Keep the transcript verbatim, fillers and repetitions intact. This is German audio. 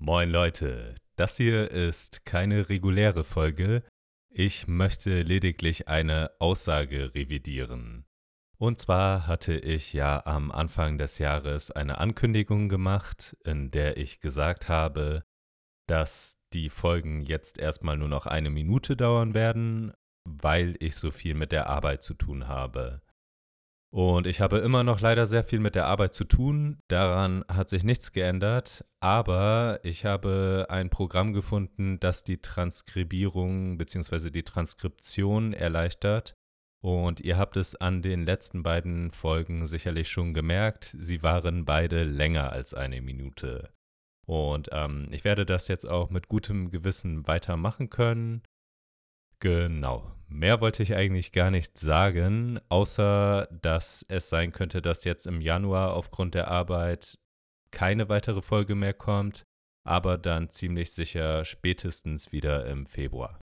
Moin Leute, das hier ist keine reguläre Folge. Ich möchte lediglich eine Aussage revidieren. Und zwar hatte ich ja am Anfang des Jahres eine Ankündigung gemacht, in der ich gesagt habe, dass die Folgen jetzt erstmal nur noch eine Minute dauern werden, weil ich so viel mit der Arbeit zu tun habe. Und ich habe immer noch leider sehr viel mit der Arbeit zu tun. Daran hat sich nichts geändert. Aber ich habe ein Programm gefunden, das die Transkribierung bzw. die Transkription erleichtert. Und ihr habt es an den letzten beiden Folgen sicherlich schon gemerkt. Sie waren beide länger als eine Minute. Und ähm, ich werde das jetzt auch mit gutem Gewissen weitermachen können. Genau. Mehr wollte ich eigentlich gar nicht sagen, außer dass es sein könnte, dass jetzt im Januar aufgrund der Arbeit keine weitere Folge mehr kommt, aber dann ziemlich sicher spätestens wieder im Februar.